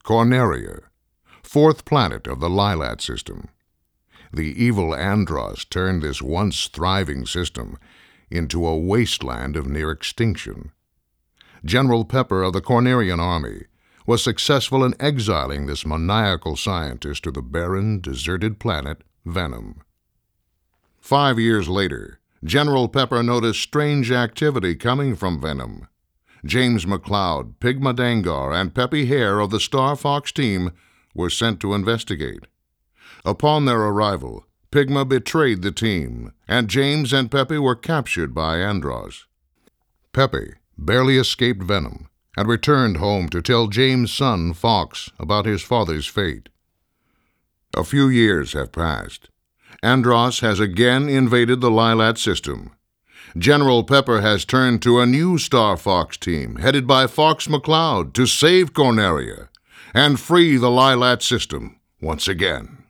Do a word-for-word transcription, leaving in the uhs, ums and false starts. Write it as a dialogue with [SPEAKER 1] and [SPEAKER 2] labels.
[SPEAKER 1] Corneria, fourth planet of the Lylat system. The evil Andross turned this once thriving system into a wasteland of near extinction. General Pepper of the Cornerian army was successful in exiling this maniacal scientist to the barren, deserted planet Venom. Five years later, General Pepper noticed strange activity coming from Venom. James McCloud, Pigma Dangar, and Peppy Hare of the Star Fox team were sent to investigate. Upon their arrival, Pigma betrayed the team, and James and Peppy were captured by Andross. Peppy barely escaped Venom and returned home to tell James' son, Fox, about his father's fate. A few years have passed. Andross has again invaded the Lylat system. General Pepper has turned to a new Star Fox team, headed by Fox McCloud, to save Corneria and free the Lylat system once again.